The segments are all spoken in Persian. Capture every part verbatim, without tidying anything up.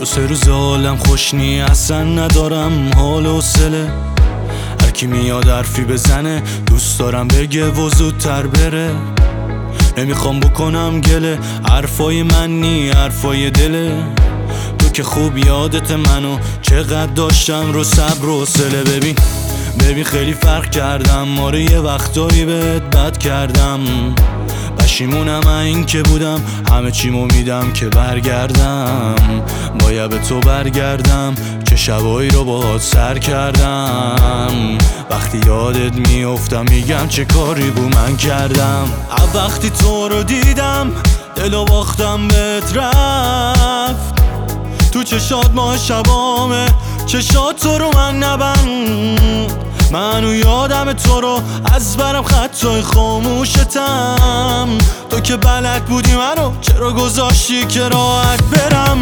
دو سه روز حالم خوش نی، اصلا ندارم حال و حوصله. هر کی میاد حرفی بزنه دوست دارم بگه و زودتر بره. نمیخوام بکنم گله، حرفای من نی حرفای دله. تو که خوب یادت منو چقدر داشتم رو صبر و حوصله. ببین ببین خیلی فرق کردم، آره یه وقتایی بهت بد کردم. پشیمونم این که بودم همه چیمو میدم که برگردم. باید به تو برگردم که شبایی رو باهات سر کردم. وقتی یادت میافتم میگم چه کاری بو من کردم. وقتی تو رو دیدم دلو باختم بهت رفت. تو چشات ما شبامه، چشات تو رو من نبند. منو یادم تو رو از برم خطای خاموشتم. تو که بلد بودی منو چرا گذاشتی که راحت برم.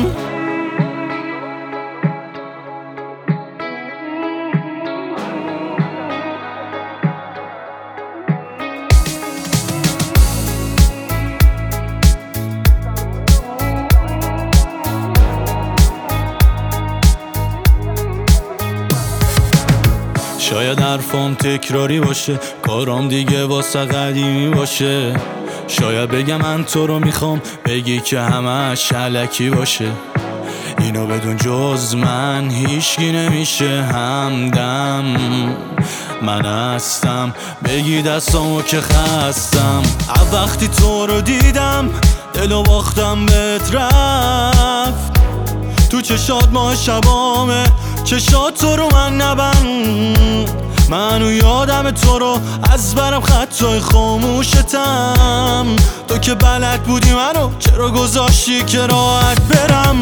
شاید حرفام تکراری باشه، کارام دیگه واسه قدیمی باشه. شاید بگم من تو رو میخوام، بگی که همش علکی باشه. اینو بدون جز من هیچکی نمیشه همدم. من هستم بگی دستامو که خستم. وقتی تو رو دیدم دلو باختم بهت رفت. تو چشات ما شبامه، چشات تو رو من نبند. منو یادم تو رو از برم خطای خاموشتم. تو که بلد بودی منو چرا گذاشتی که راحت برم.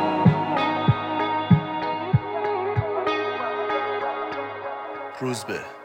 روزبه